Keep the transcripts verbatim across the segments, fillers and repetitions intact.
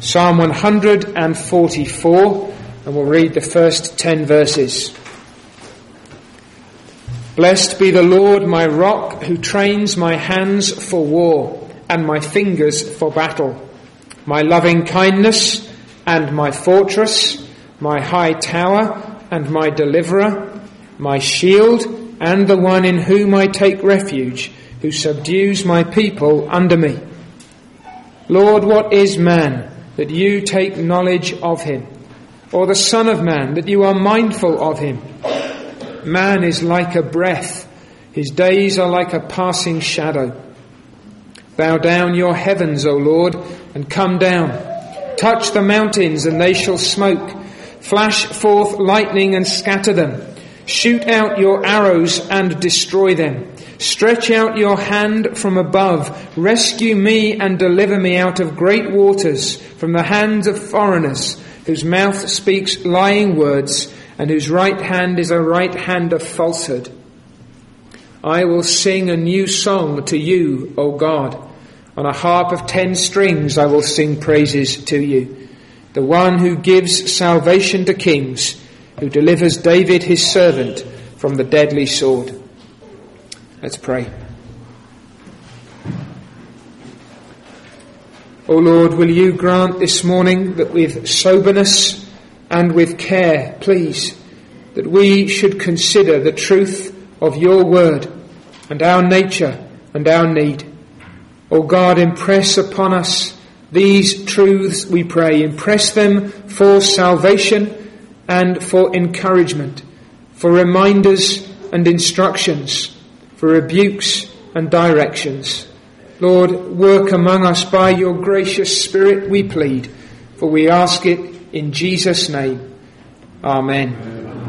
Psalm one hundred forty-four, and we'll read the first ten verses. Blessed be the Lord, my rock, who trains my hands for war and my fingers for battle, my loving kindness and my fortress, my high tower and my deliverer, my shield and the one in whom I take refuge, who subdues my people under me. Lord, what is man that you take knowledge of him, or the Son of Man that you are mindful of him? Man is like a breath, his days are like a passing shadow. Bow down your heavens, O Lord, and come down. Touch the mountains, and they shall smoke. Flash forth lightning and scatter them. Shoot out your arrows and destroy them. Stretch out your hand from above. Rescue me and deliver me out of great waters, from the hands of foreigners, whose mouth speaks lying words, and whose right hand is a right hand of falsehood. I will sing a new song to you, O God. On a harp of ten strings I will sing praises to you. The one who gives salvation to kings, who delivers David his servant from the deadly sword. Let's pray. O Lord, will you grant this morning that with soberness and with care, please, that we should consider the truth of your word and our nature and our need. O God, impress upon us these truths, we pray. Impress them for salvation and for encouragement, for reminders and instructions, for rebukes and directions. Lord, work among us by your gracious Spirit, we plead, for we ask it in Jesus' name. Amen.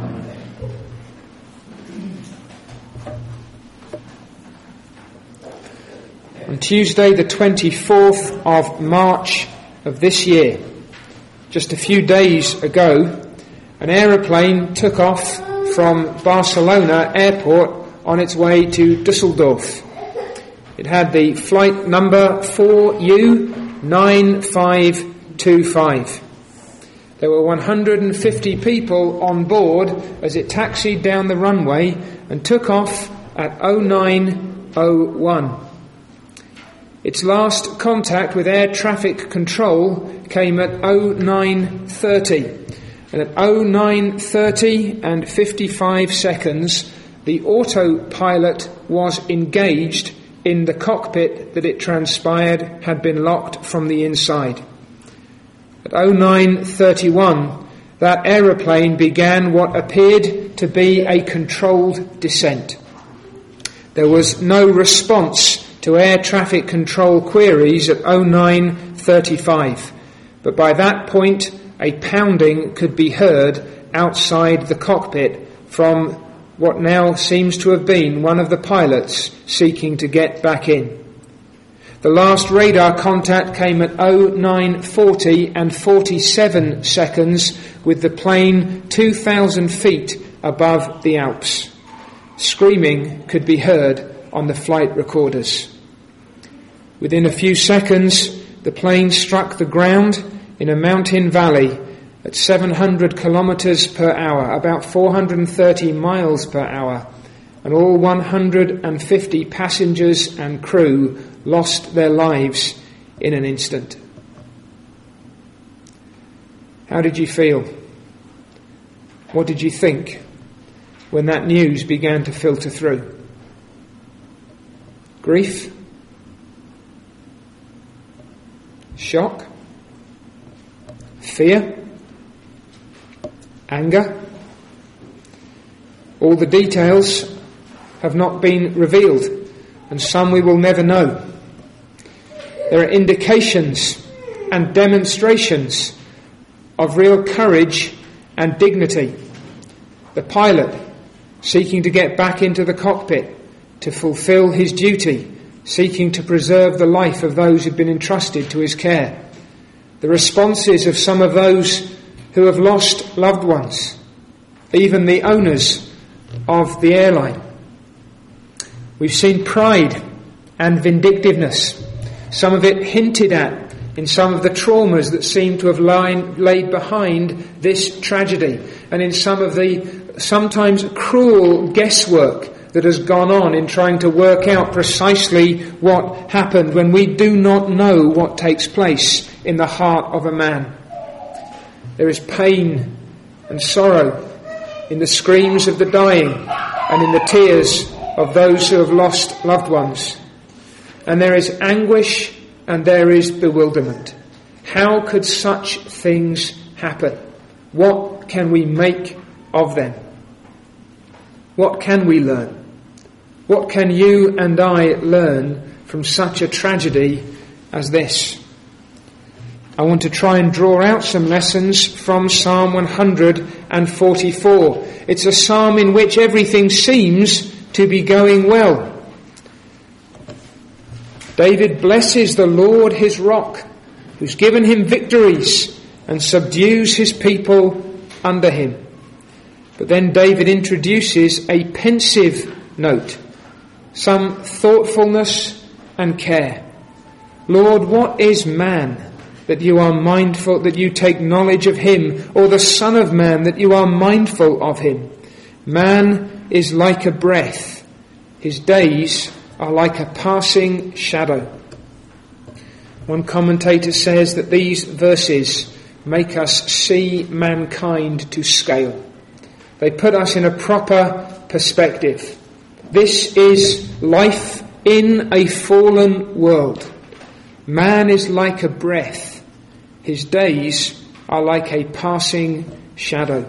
On Tuesday, the twenty-fourth of March of this year, just a few days ago, an aeroplane took off from Barcelona airport on its way to Dusseldorf. It had the flight number four U nine five two five. There were one hundred fifty people on board as it taxied down the runway and took off at oh nine oh one. Its last contact with air traffic control came at oh nine thirty. And at oh nine thirty and fifty-five seconds, the autopilot was engaged in the cockpit that it transpired had been locked from the inside. At oh nine thirty-one, that aeroplane began what appeared to be a controlled descent. There was no response to air traffic control queries at oh nine thirty-five, but by that point a pounding could be heard outside the cockpit from what now seems to have been one of the pilots seeking to get back in. The last radar contact came at oh nine forty and forty-seven seconds, with the plane two thousand feet above the Alps. Screaming could be heard on the flight recorders. Within a few seconds, the plane struck the ground in a mountain valley at seven hundred kilometres per hour, about four hundred thirty miles per hour, and all one hundred fifty passengers and crew lost their lives in an instant. How did you feel? What did you think when that news began to filter through? Grief? Shock? Fear? Anger? All the details have not been revealed, and some we will never know. There are indications and demonstrations of real courage and dignity. The pilot seeking to get back into the cockpit to fulfill his duty, seeking to preserve the life of those who've been entrusted to his care. The responses of some of those who have lost loved ones, even the owners of the airline. We've seen pride and vindictiveness, some of it hinted at in some of the traumas that seem to have lying, laid behind this tragedy, and in some of the sometimes cruel guesswork that has gone on in trying to work out precisely what happened when we do not know what takes place in the heart of a man. There is pain and sorrow in the screams of the dying and in the tears of those who have lost loved ones. And there is anguish and there is bewilderment. How could such things happen? What can we make of them? What can we learn? What can you and I learn from such a tragedy as this? I want to try and draw out some lessons from Psalm one hundred forty-four. It's a psalm in which everything seems to be going well. David blesses the Lord his rock, who's given him victories and subdues his people under him. But then David introduces a pensive note, some thoughtfulness and care. Lord, what is man that you are mindful, that you take knowledge of him, or the Son of Man that you are mindful of him? Man is like a breath. His days are like a passing shadow. One commentator says that these verses make us see mankind to scale. They put us in a proper perspective. This is life in a fallen world. Man is like a breath. His days are like a passing shadow.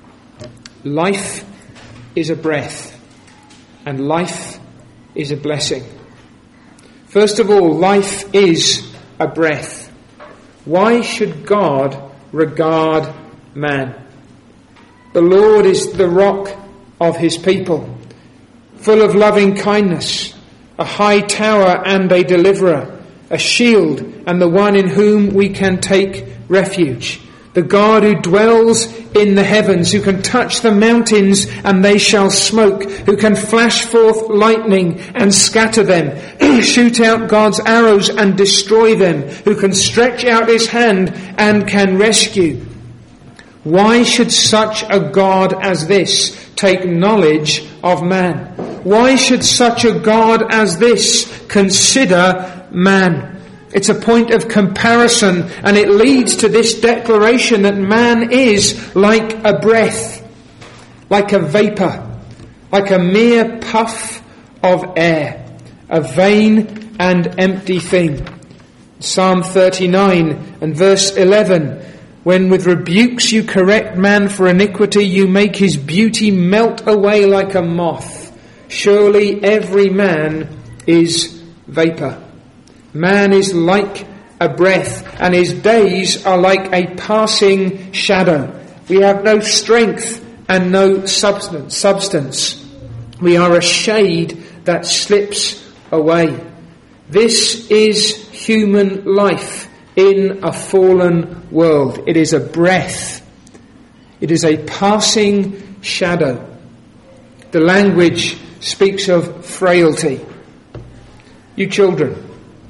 Life is a breath, and life is a blessing. First of all, life is a breath. Why should God regard man? The Lord is the rock of his people, full of loving kindness, a high tower and a deliverer, a shield and the one in whom we can take refuge. The God who dwells in the heavens, who can touch the mountains and they shall smoke, who can flash forth lightning and scatter them, shoot out God's arrows and destroy them, who can stretch out his hand and can rescue. Why should such a God as this take knowledge of man? Why should such a God as this consider man? It's a point of comparison, and it leads to this declaration that man is like a breath, like a vapour, like a mere puff of air, a vain and empty thing. Psalm thirty-nine and verse eleven, when with rebukes you correct man for iniquity, you make his beauty melt away like a moth. Surely every man is vapour. Man is like a breath, and his days are like a passing shadow. We have no strength and no substance. substance. We are a shade that slips away. This is human life in a fallen world. It is a breath. It is a passing shadow. The language speaks of frailty. You children,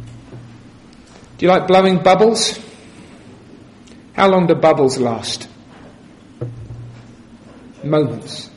do you like blowing bubbles? How long do bubbles last? Moments.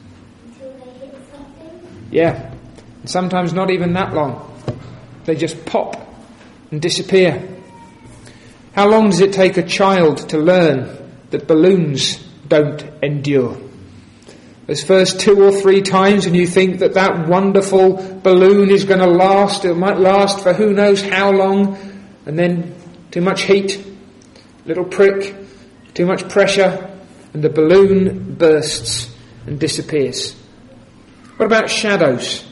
Yeah. And sometimes not even that long. They just pop and disappear. How long does it take a child to learn that balloons don't endure? Those first two or three times when you think that that wonderful balloon is going to last, it might last for who knows how long, and then too much heat, little prick, too much pressure, and the balloon bursts and disappears. What about shadows?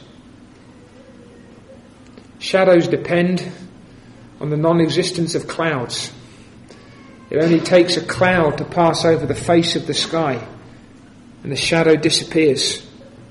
Shadows depend on the non-existence of clouds. It only takes a cloud to pass over the face of the sky, and the shadow disappears.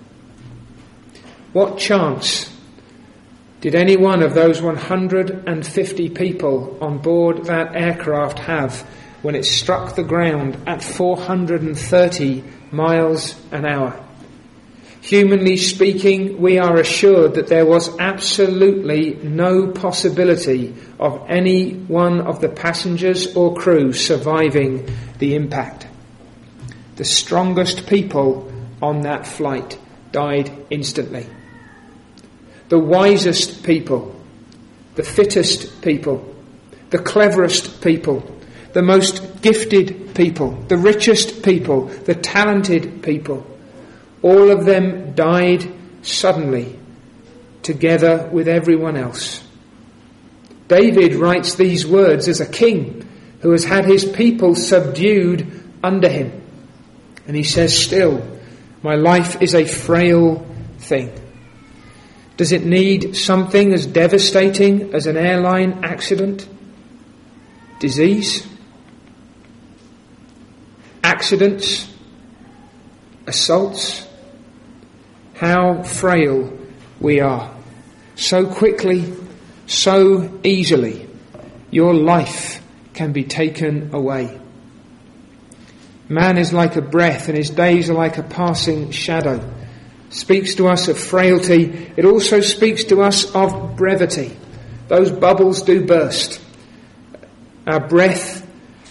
What chance did any one of those one hundred fifty people on board that aircraft have when it struck the ground at four hundred thirty miles an hour? Humanly speaking, we are assured that there was absolutely no possibility of any one of the passengers or crew surviving the impact. The strongest people on that flight died instantly. The wisest people, the fittest people, the cleverest people, the most gifted people, the richest people, the talented people, all of them died suddenly, together with everyone else. David writes these words as a king who has had his people subdued under him. And he says, still, my life is a frail thing. Does it need something as devastating as an airline accident? Disease? Accidents? Assaults? How frail we are. So quickly, so easily, your life can be taken away. Man is like a breath, and his days are like a passing shadow. Speaks to us of frailty. It also speaks to us of brevity. Those bubbles do burst. Our breath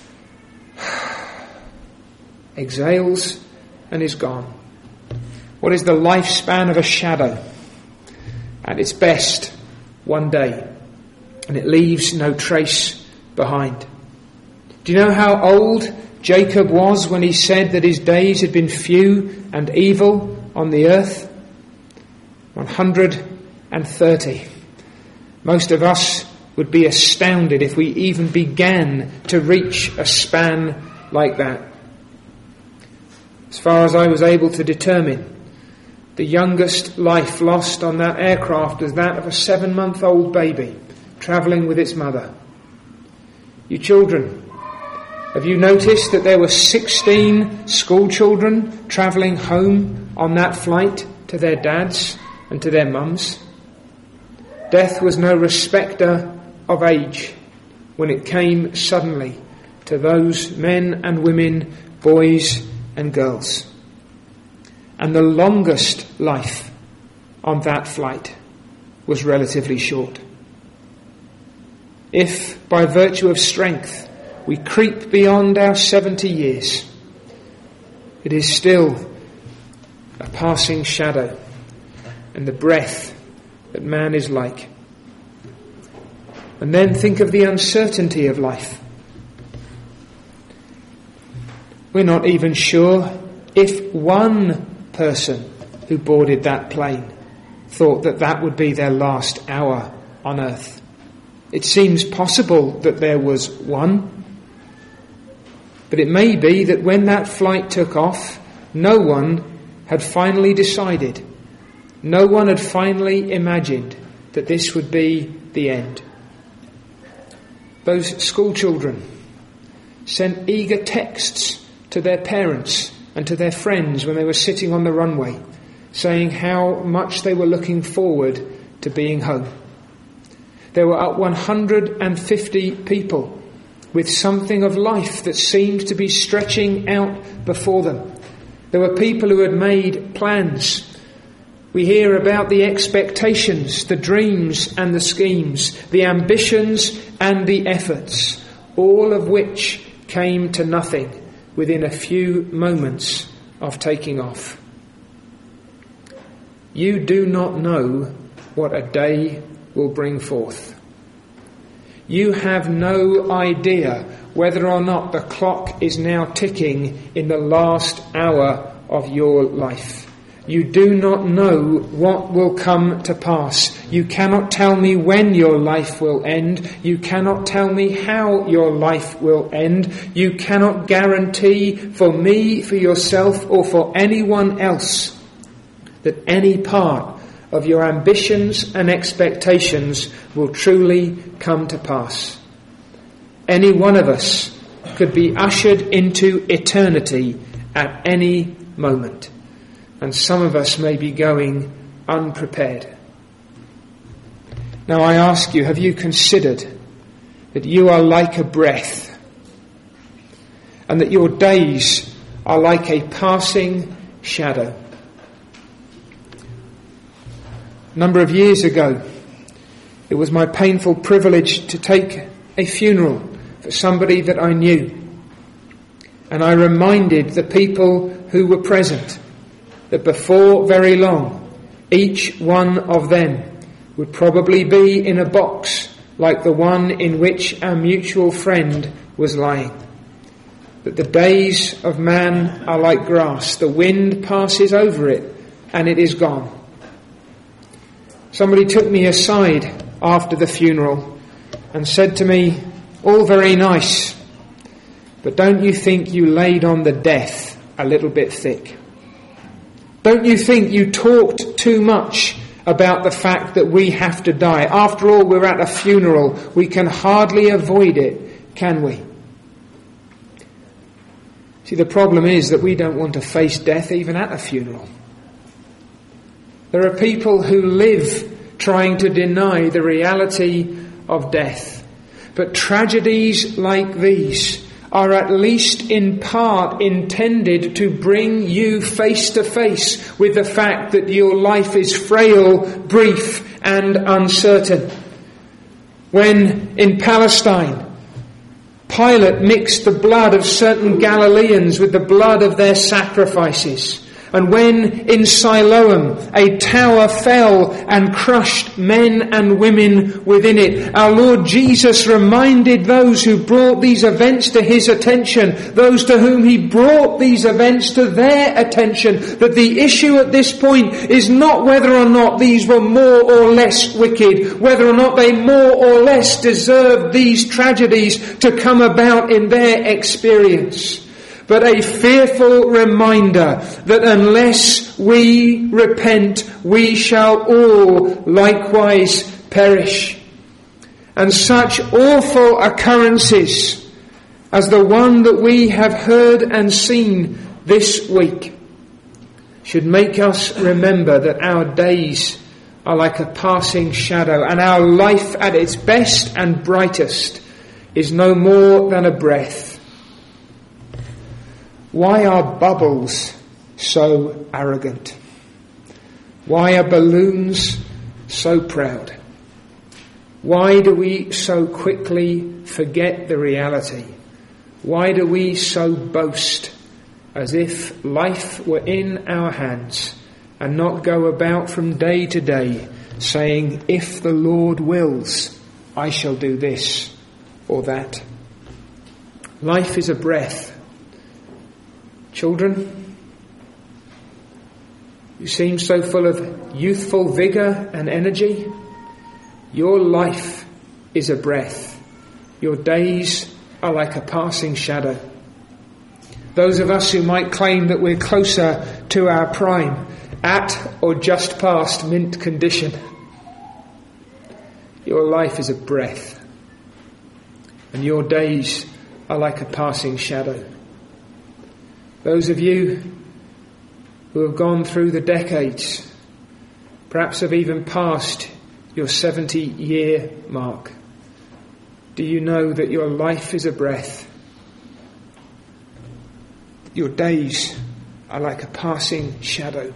exhales and is gone. What is the lifespan of a shadow? At its best, one day, and it leaves no trace behind. Do you know how old Jacob was when he said that his days had been few and evil on the earth? one hundred thirty. Most of us would be astounded if we even began to reach a span like that. As far as I was able to determine, the youngest life lost on that aircraft was that of a seven-month-old baby travelling with its mother. You children, have you noticed that there were sixteen school children travelling home on that flight to their dads and to their mums? Death was no respecter of age when it came suddenly to those men and women, boys and girls. And the longest life on that flight was relatively short. If, by virtue of strength, we creep beyond our seventy years, it is still a passing shadow and the breath that man is like. And then think of the uncertainty of life. We're not even sure if one person who boarded that plane thought that that would be their last hour on earth. It seems possible that there was one, but it may be that when that flight took off, no one had finally decided, no one had finally imagined that this would be the end. Those school children sent eager texts to their parents and to their friends when they were sitting on the runway, saying how much they were looking forward to being home. There were one hundred fifty people with something of life that seemed to be stretching out before them. There were people who had made plans. We hear about the expectations, the dreams and the schemes, the ambitions and the efforts, all of which came to nothing within a few moments of taking off. You do not know what a day will bring forth. You have no idea whether or not the clock is now ticking in the last hour of your life. You do not know what will come to pass. You cannot tell me when your life will end. You cannot tell me how your life will end. You cannot guarantee for me, for yourself, or for anyone else that any part of your ambitions and expectations will truly come to pass. Any one of us could be ushered into eternity at any moment. And some of us may be going unprepared. Now I ask you, have you considered that you are like a breath and that your days are like a passing shadow? A number of years ago, it was my painful privilege to take a funeral for somebody that I knew. And I reminded the people who were present that before very long, each one of them would probably be in a box like the one in which our mutual friend was lying. That the days of man are like grass. The wind passes over it and it is gone. Somebody took me aside after the funeral and said to me, all very nice, but don't you think you laid on the death a little bit thick? Don't you think you talked too much about the fact that we have to die? After all, we're at a funeral. We can hardly avoid it, can we? See, the problem is that we don't want to face death even at a funeral. There are people who live trying to deny the reality of death. But tragedies like these are at least in part intended to bring you face to face with the fact that your life is frail, brief, and uncertain. When in Palestine, Pilate mixed the blood of certain Galileans with the blood of their sacrifices. And when in Siloam a tower fell and crushed men and women within it, our Lord Jesus reminded those who brought these events to his attention, those to whom he brought these events to their attention, that the issue at this point is not whether or not these were more or less wicked, whether or not they more or less deserved these tragedies to come about in their experience, but a fearful reminder that unless we repent, we shall all likewise perish. And such awful occurrences as the one that we have heard and seen this week should make us remember that our days are like a passing shadow, and our life at its best and brightest is no more than a breath. Why are bubbles so arrogant? Why are balloons so proud? Why do we so quickly forget the reality? Why do we so boast as if life were in our hands and not go about from day to day saying, if the Lord wills, I shall do this or that? Life is a breath. Children, you seem so full of youthful vigour and energy. Your life is a breath. Your days are like a passing shadow. Those of us who might claim that we're closer to our prime, at or just past mint condition, your life is a breath, and your days are like a passing shadow. Those of you who have gone through the decades, perhaps have even passed your seventy-year mark, do you know that your life is a breath? Your days are like a passing shadow.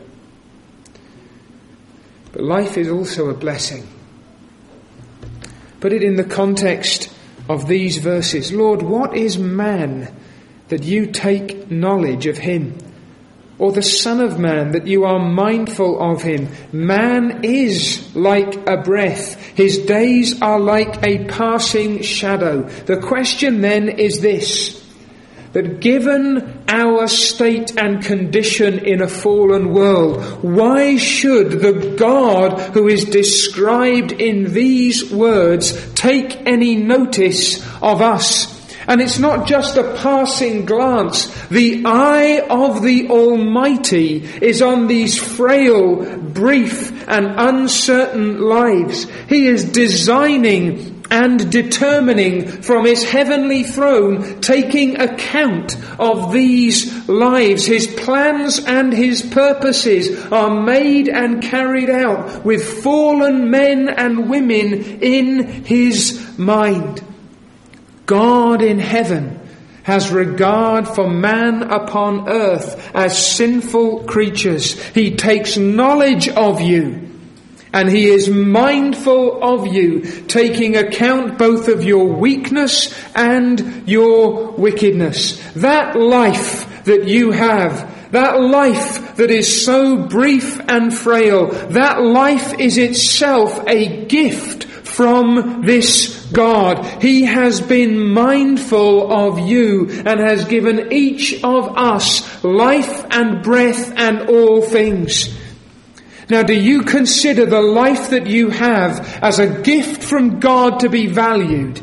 But life is also a blessing. Put it in the context of these verses. Lord, what is man that you take knowledge of him? Or the Son of Man that you are mindful of him? Man is like a breath. His days are like a passing shadow. The question then is this, that given our state and condition in a fallen world, why should the God who is described in these words take any notice of us? And it's not just a passing glance. The eye of the Almighty is on these frail, brief and uncertain lives. He is designing and determining from his heavenly throne, taking account of these lives. His plans and his purposes are made and carried out with fallen men and women in his mind. God in heaven has regard for man upon earth as sinful creatures. He takes knowledge of you And he is mindful of you, taking account both of your weakness and your wickedness. That life that you have, that life that is so brief and frail, that life is itself a gift from this God. He has been mindful of you and has given each of us life and breath and all things. Now, do you consider the life that you have as a gift from God to be valued,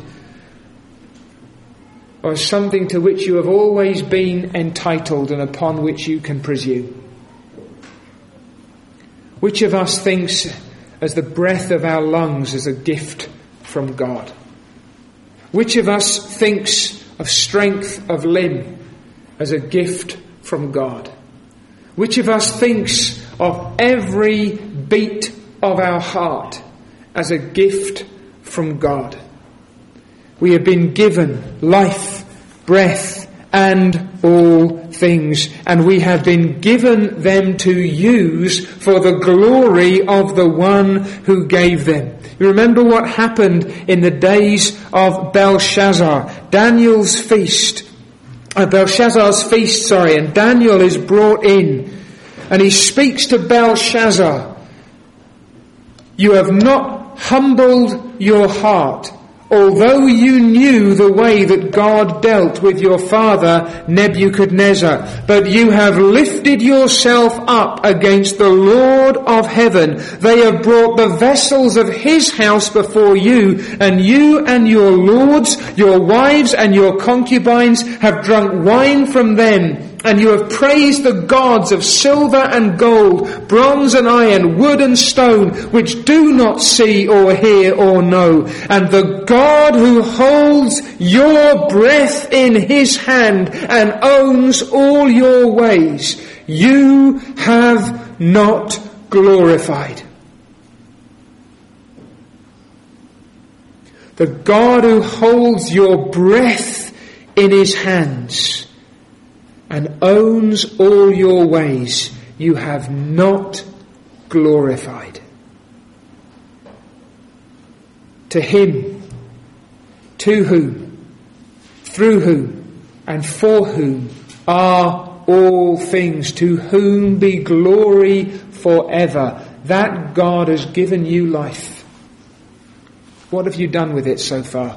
or as something to which you have always been entitled and upon which you can presume? Which of us thinks as the breath of our lungs as a gift from God? Which of us thinks of strength of limb as a gift from God? Which of us thinks of every beat of our heart as a gift from God? We have been given life, breath, and all things, and we have been given them to use for the glory of the one who gave them. You remember what happened in the days of Belshazzar, Daniel's feast, uh, Belshazzar's feast, sorry, and Daniel is brought in, and he speaks to Belshazzar, "You have not humbled your heart, although you knew the way that God dealt with your father Nebuchadnezzar, but you have lifted yourself up against the Lord of heaven. They have brought the vessels of his house before you, and you and your lords, your wives and your concubines have drunk wine from them. And you have praised the gods of silver and gold, bronze and iron, wood and stone, which do not see or hear or know. And the God who holds your breath in his hand and owns all your ways, you have not glorified." The God who holds your breath in his hands and owns all your ways, you have not glorified. To him, to whom, through whom, and for whom are all things, to whom be glory forever. That God has given you life. What have you done with it so far?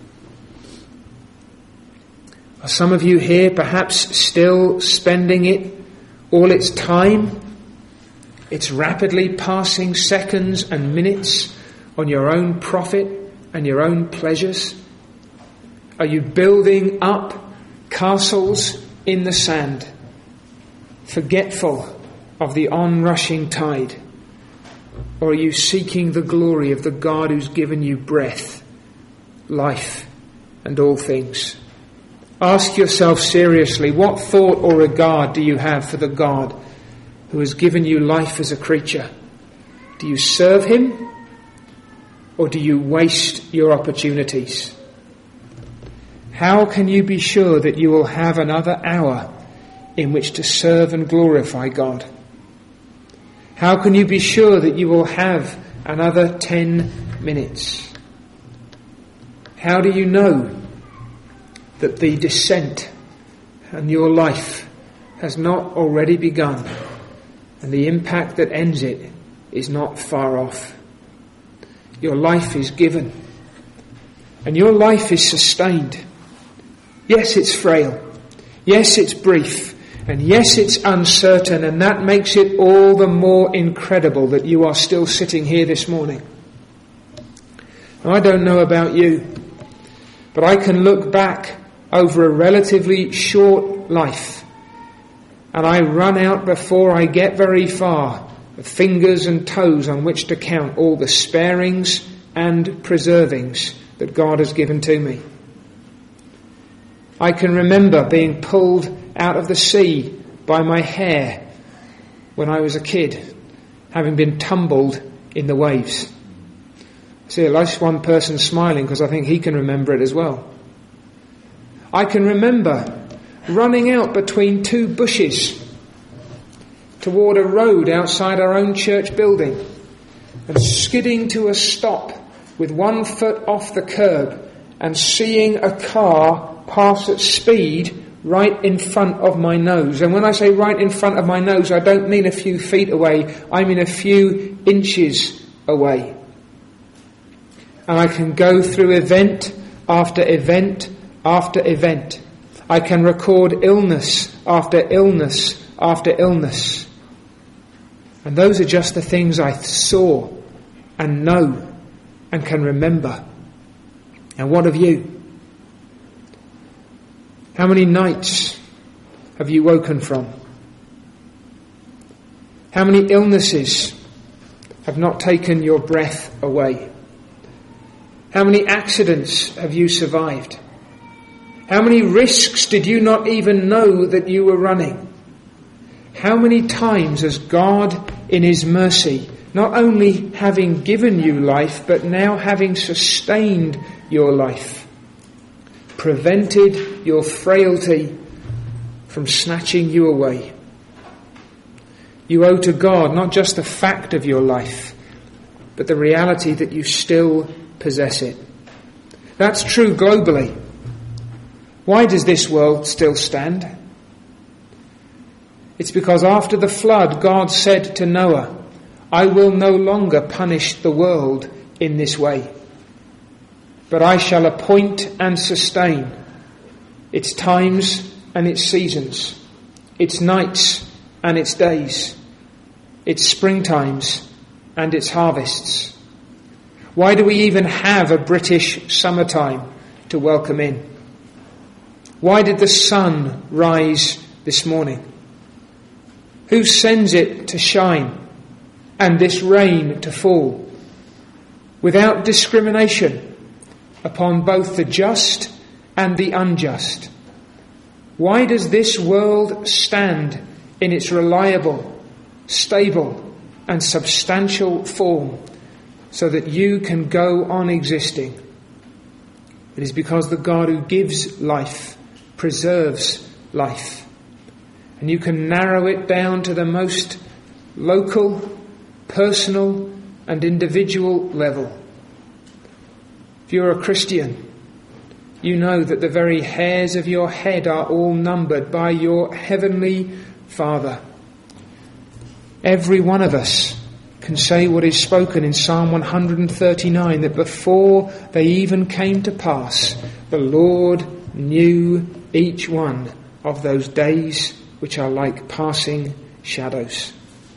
Are some of you here perhaps still spending it, all its time, its rapidly passing seconds and minutes on your own profit and your own pleasures? Are you building up castles in the sand, forgetful of the onrushing tide? Or are you seeking the glory of the God who's given you breath, life, and all things? Ask yourself seriously, what thought or regard do you have for the God who has given you life as a creature? Do you serve him, or do you waste your opportunities? How can you be sure that you will have another hour in which to serve and glorify God? How can you be sure that you will have another ten minutes? How do you know that the descent and your life has not already begun, and the impact that ends it is not far off? Your life is given, and your life is sustained. Yes, it's frail. Yes, it's brief. And yes, it's uncertain, and that makes it all the more incredible that you are still sitting here this morning. I don't know about you, but I can look back over a relatively short life, and I run out before I get very far the fingers and toes on which to count all the sparings and preservings that God has given to me. I can remember being pulled out of the sea by my hair when I was a kid, having been tumbled in the waves. I see at least one person smiling because I think he can remember it as well. I can remember running out between two bushes toward a road outside our own church building, and skidding to a stop with one foot off the curb and seeing a car pass at speed right in front of my nose. And when I say right in front of my nose, I don't mean a few feet away, I mean a few inches away. And I can go through event after event after event. I can record illness after illness after illness. And those are just the things I saw and know and can remember. And what of you? How many nights have you woken from? How many illnesses have not taken your breath away? How many accidents have you survived? How many risks did you not even know that you were running? How many times has God, in His mercy, not only having given you life, but now having sustained your life, prevented your frailty from snatching you away? You owe to God not just the fact of your life, but the reality that you still possess it. That's true globally. Why does this world still stand? It's because after the flood, God said to Noah, I will no longer punish the world in this way, but I shall appoint and sustain its times and its seasons, its nights and its days, its springtimes and its harvests. Why do we even have a British summertime to welcome in? Why did the sun rise this morning? Who sends it to shine and this rain to fall without discrimination upon both the just and the unjust? Why does this world stand in its reliable, stable and substantial form so that you can go on existing? It is because the God who gives life preserves life. And you can narrow it down to the most local, personal and individual level. If you're a Christian, you know that the very hairs of your head are all numbered by your heavenly Father. Every one of us can say what is spoken in Psalm one thirty-nine, that before they even came to pass, the Lord knew each one of those days which are like passing shadows.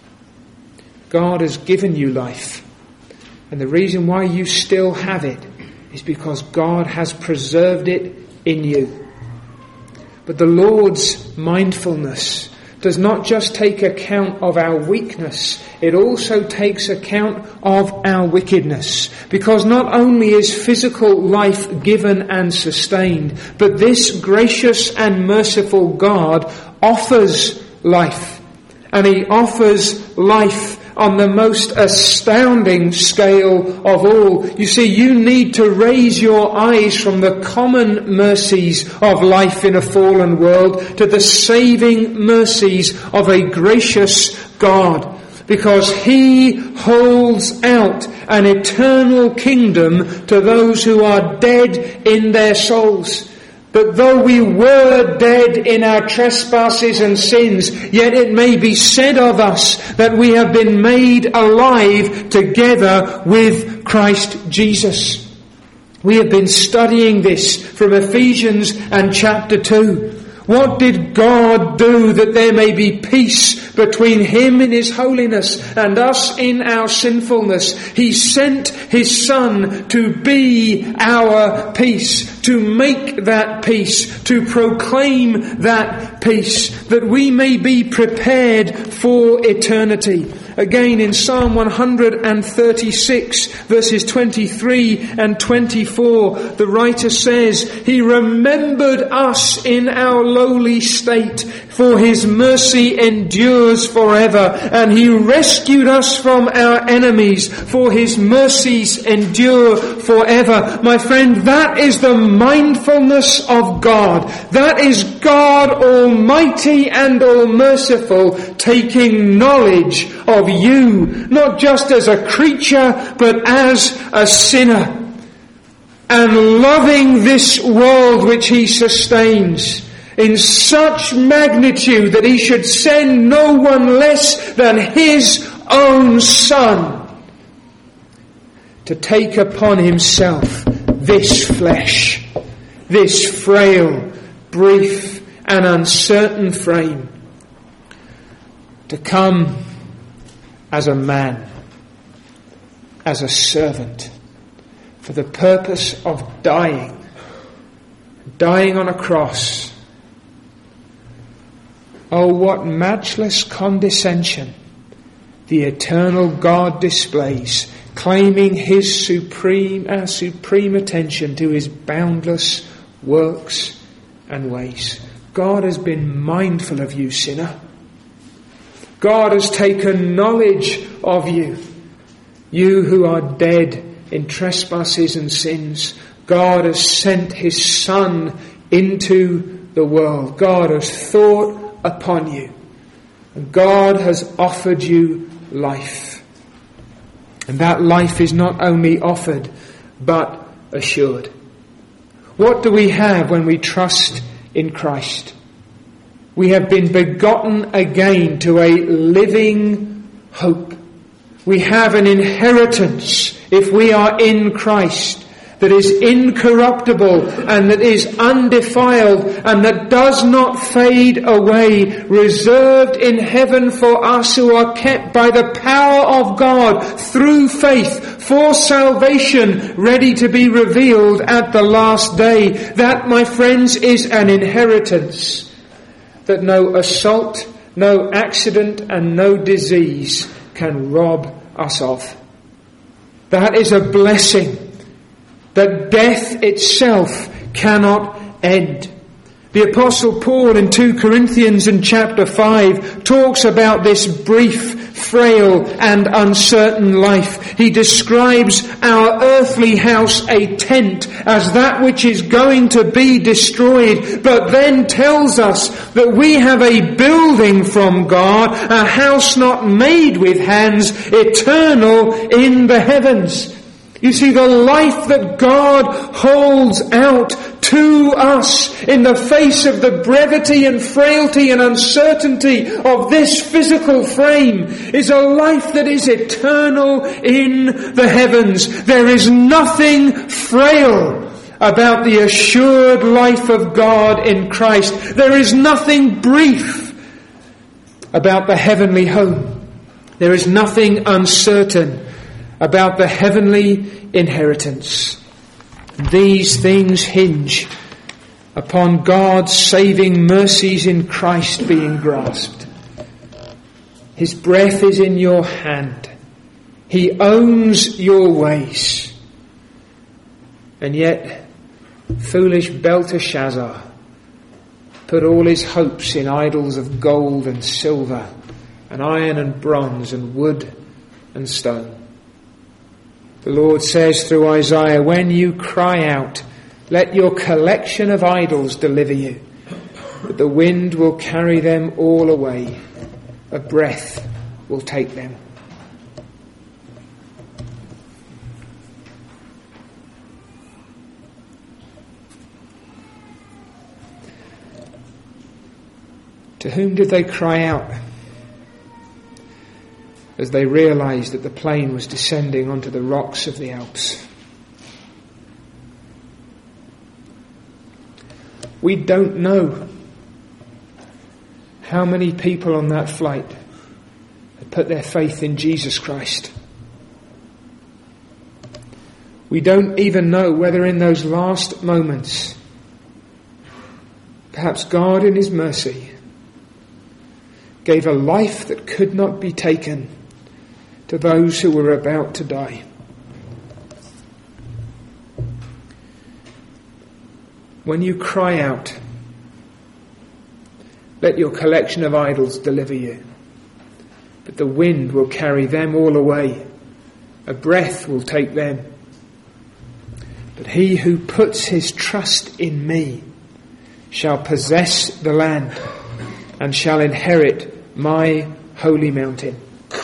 God has given you life, and the reason why you still have it is because God has preserved it in you. But the Lord's mindfulness does not just take account of our weakness, it also takes account of our wickedness. Because not only is physical life given and sustained, but this gracious and merciful God offers life. And He offers life on the most astounding scale of all. You see, you need to raise your eyes from the common mercies of life in a fallen world to the saving mercies of a gracious God. Because He holds out an eternal kingdom to those who are dead in their souls. But though we were dead in our trespasses and sins, yet it may be said of us that we have been made alive together with Christ Jesus. We have been studying this from Ephesians and chapter two. What did God do that there may be peace between Him in His holiness and us in our sinfulness? He sent His Son to be our peace, to make that peace, to proclaim that peace, that we may be prepared for eternity. Again in Psalm one thirty-six verses twenty-three and twenty-four, the writer says, He remembered us in our lowly state, for his mercy endures forever. And he rescued us from our enemies, for his mercies endure forever. My friend, that is the mindfulness of God. That is God Almighty and All-Merciful taking knowledge of you, not just as a creature, but as a sinner, and loving this world which he sustains in such magnitude that he should send no one less than his own Son to take upon himself this flesh, this frail, brief and uncertain frame, to come as a man, as a servant, for the purpose of dying, dying on a cross. Oh, what matchless condescension the eternal God displays, claiming his supreme, our supreme attention to his boundless works and ways. God has been mindful of you, sinner. God has taken knowledge of you, you who are dead in trespasses and sins. God has sent his Son into the world. God has thought upon you. And God has offered you life. And that life is not only offered, but assured. What do we have when we trust in Christ? We have been begotten again to a living hope. We have an inheritance, if we are in Christ, that is incorruptible and that is undefiled and that does not fade away, reserved in heaven for us who are kept by the power of God through faith for salvation, ready to be revealed at the last day. That, my friends, is an inheritance that no assault, no accident and no disease can rob us of. That is a blessing that death itself cannot end. The Apostle Paul in Second Corinthians in chapter five talks about this brief, frail and uncertain life. He describes our earthly house, a tent, as that which is going to be destroyed, but then tells us that we have a building from God, a house not made with hands, eternal in the heavens. You see, the life that God holds out to us in the face of the brevity and frailty and uncertainty of this physical frame is a life that is eternal in the heavens. There is nothing frail about the assured life of God in Christ. There is nothing brief about the heavenly home. There is nothing uncertain about the heavenly inheritance. These things hinge upon God's saving mercies in Christ being grasped. His breath is in your hand. He owns your ways. And yet, foolish Belteshazzar put all his hopes in idols of gold and silver and iron and bronze and wood and stone. The Lord says through Isaiah, when you cry out, let your collection of idols deliver you, but the wind will carry them all away. A breath will take them. To whom did they cry out as they realized that the plane was descending onto the rocks of the Alps? We don't know how many people on that flight had put their faith in Jesus Christ. We don't even know whether in those last moments, perhaps God in His mercy gave a life that could not be taken to those who were about to die. When you cry out, let your collection of idols deliver you. But the wind will carry them all away. A breath will take them. But he who puts his trust in me shall possess the land and shall inherit my holy mountain.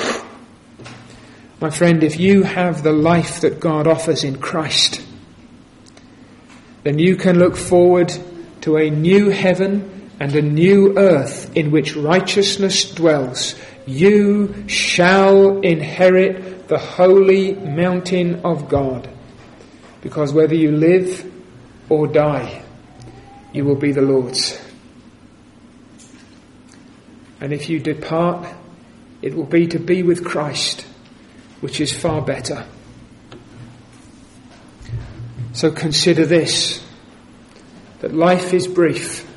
My friend, if you have the life that God offers in Christ, then you can look forward to a new heaven and a new earth in which righteousness dwells. You shall inherit the holy mountain of God, because whether you live or die, you will be the Lord's. And if you depart, it will be to be with Christ, which is far better. So consider this, that life is brief.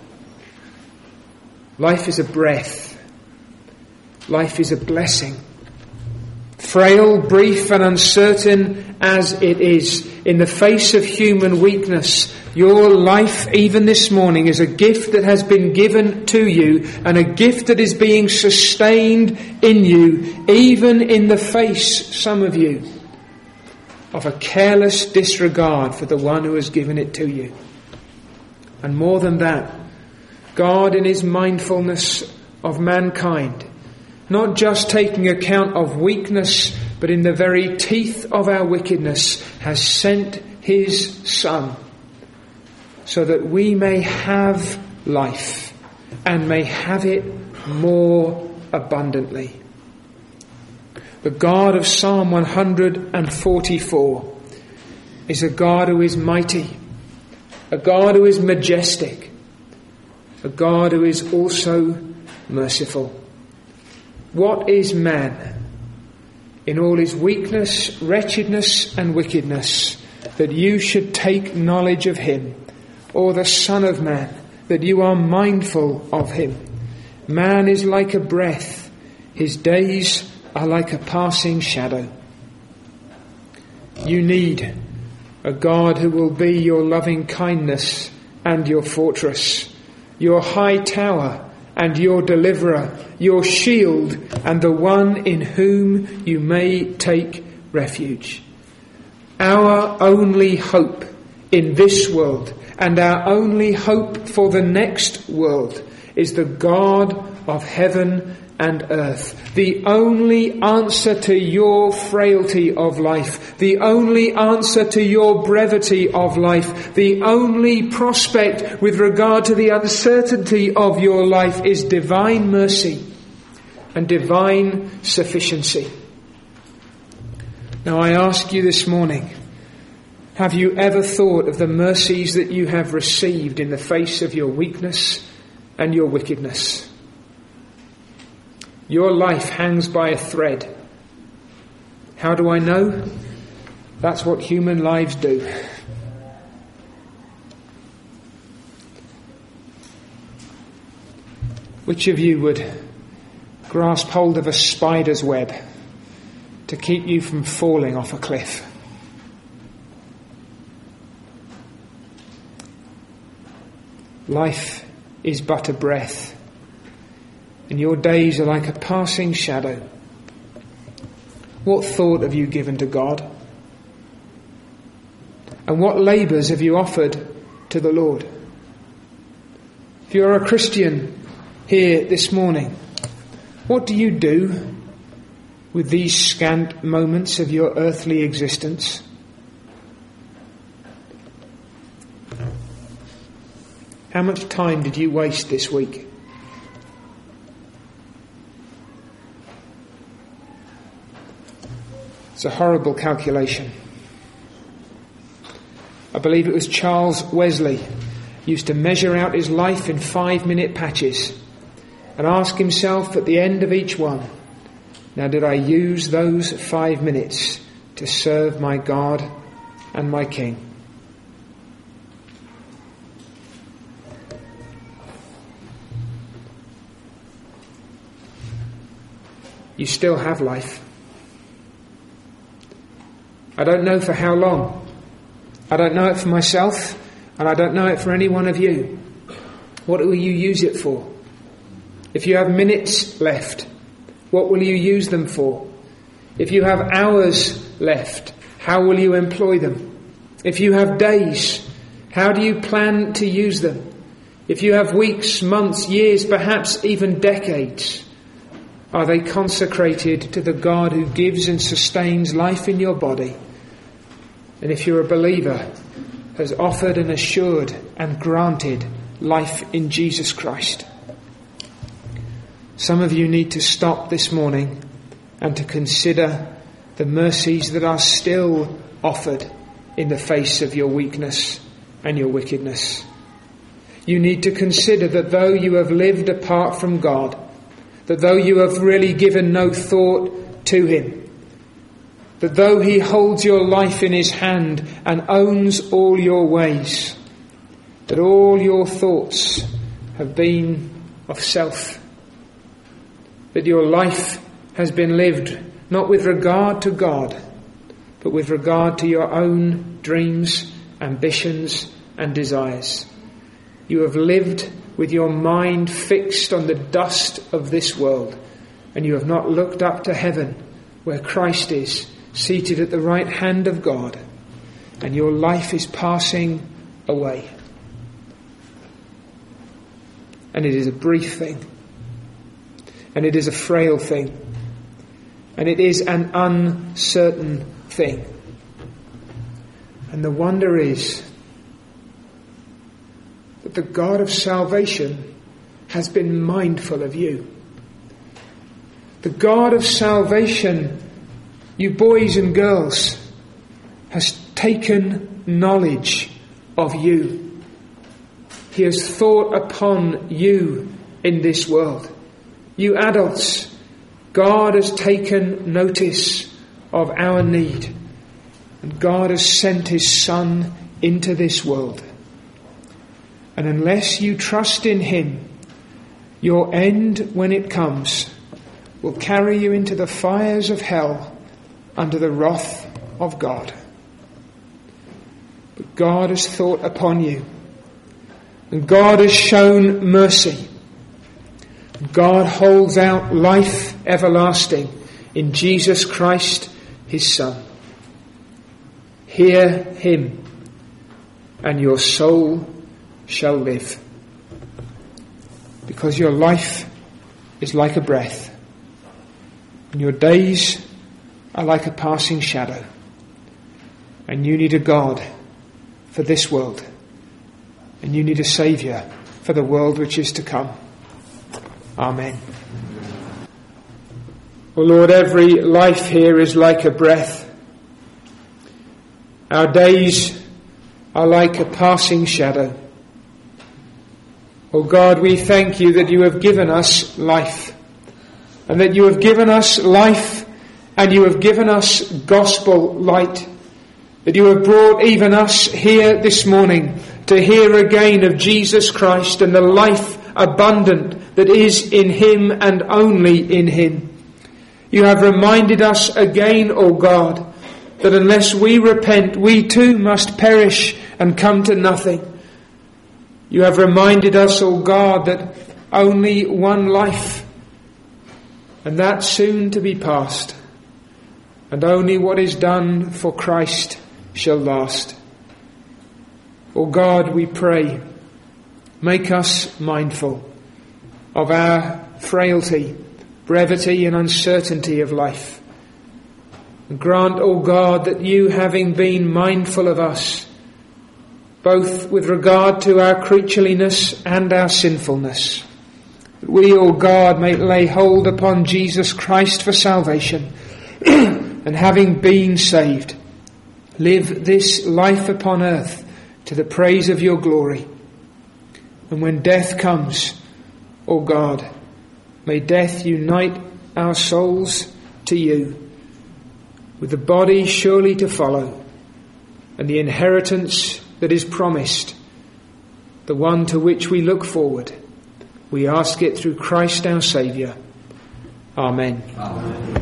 Life is a breath. Life is a blessing. Frail, brief and uncertain as it is, in the face of human weakness, your life even this morning is a gift that has been given to you, and a gift that is being sustained in you, even in the face, some of you, of a careless disregard for the one who has given it to you. And more than that, God, in his mindfulness of mankind, not just taking account of weakness, but in the very teeth of our wickedness, has sent his Son, so that we may have life and may have it more abundantly. The God of Psalm one forty-four is a God who is mighty, a God who is majestic, a God who is also merciful. What is man in all his weakness, wretchedness and wickedness, that you should take knowledge of him? Or the Son of Man, that you are mindful of him? Man is like a breath. His days are like a passing shadow. You need a God who will be your loving kindness and your fortress, your high tower and your deliverer, your shield and the one in whom you may take refuge. Our only hope in this world and our only hope for the next world is the God of heaven and earth. The only answer to your frailty of life, the only answer to your brevity of life, the only prospect with regard to the uncertainty of your life is divine mercy and divine sufficiency. Now I ask you this morning, have you ever thought of the mercies that you have received in the face of your weakness and your wickedness? Your life hangs by a thread. How do I know? That's what human lives do. Which of you would grasp hold of a spider's web to keep you from falling off a cliff? Life is but a breath, and your days are like a passing shadow. What thought have you given to God? And what labours have you offered to the Lord? If you're a Christian here this morning, what do you do with these scant moments of your earthly existence? How much time did you waste this week? It's a horrible calculation. I believe it was Charles Wesley used to measure out his life in five-minute patches and ask himself at the end of each one, now did I use those five minutes to serve my God and my King? You still have life. I don't know for how long. I don't know it for myself, and I don't know it for any one of you. What will you use it for? If you have minutes left, what will you use them for? If you have hours left, how will you employ them? If you have days, how do you plan to use them? If you have weeks, months, years, perhaps even decades, are they consecrated to the God who gives and sustains life in your body? And if you're a believer, has offered and assured and granted life in Jesus Christ. Some of you need to stop this morning and to consider the mercies that are still offered in the face of your weakness and your wickedness. You need to consider that though you have lived apart from God, that though you have really given no thought to him, that though he holds your life in his hand and owns all your ways, that all your thoughts have been of self, that your life has been lived not with regard to God, but with regard to your own dreams, ambitions and desires. You have lived with your mind fixed on the dust of this world, and you have not looked up to heaven, where Christ is, seated at the right hand of God, and your life is passing away. And it is a brief thing, and it is a frail thing, and it is an uncertain thing. And the wonder is that the God of salvation has been mindful of you. The God of salvation, you boys and girls, has taken knowledge of you. He has thought upon you in this world. You adults, God has taken notice of our need, and God has sent his Son into this world. And unless you trust in him, your end, when it comes, will carry you into the fires of hell under the wrath of God. But God has thought upon you, and God has shown mercy. God holds out life everlasting in Jesus Christ, his Son. Hear him, and your soul shall live. Because your life is like a breath, and your days are like a passing shadow. And you need a God for this world, and you need a Saviour for the world which is to come. Amen. Oh Lord, every life here is like a breath. Our days are like a passing shadow. Oh God, we thank you that you have given us life, and that you have given us life, and you have given us gospel light, that you have brought even us here this morning to hear again of Jesus Christ and the life abundant that is in him and only in him. You have reminded us again, O God, that unless we repent, we too must perish and come to nothing. You have reminded us, O God, that only one life, and that soon to be past, and only what is done for Christ shall last. O God, we pray, make us mindful of our frailty, brevity and uncertainty of life. And grant, O God, that you, having been mindful of us, both with regard to our creatureliness and our sinfulness, that we, O God, may lay hold upon Jesus Christ for salvation, and having been saved, live this life upon earth to the praise of your glory. And when death comes, O God, may death unite our souls to you, with the body surely to follow, and the inheritance that is promised, the one to which we look forward. We ask it through Christ our Saviour. Amen. Amen.